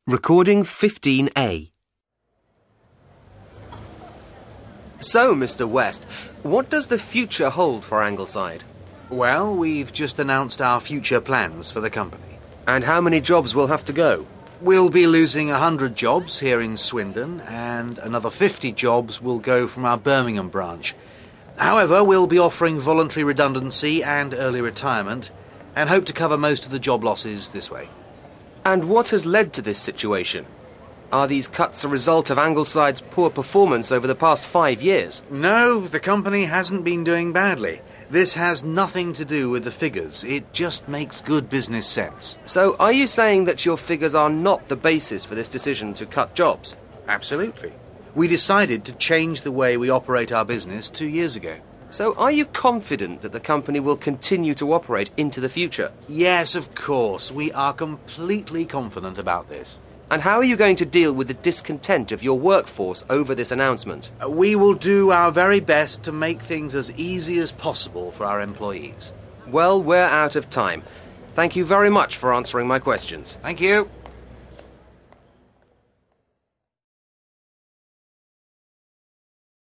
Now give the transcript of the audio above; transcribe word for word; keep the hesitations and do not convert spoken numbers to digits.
Recording fifteen A. So, Mister West, what does the future hold for Angleside? Well, we've just announced our future plans for the company. And how many jobs will have to go? We'll be losing one hundred jobs here in Swindon, and another fifty jobs will go from our Birmingham branch. However, we'll be offering voluntary redundancy and early retirement, and hope to cover most of the job losses this way. And what has led to this situation? Are these cuts a result of Angleside's poor performance over the past five years? No, the company hasn't been doing badly. This has nothing to do with the figures. It just makes good business sense. So are you saying that your figures are not the basis for this decision to cut jobs? Absolutely. We decided to change the way we operate our business two years ago. So are you confident that the company will continue to operate into the future? Yes, of course. We are completely confident about this. And how are you going to deal with the discontent of your workforce over this announcement? We will do our very best to make things as easy as possible for our employees. Well, we're out of time. Thank you very much for answering my questions. Thank you.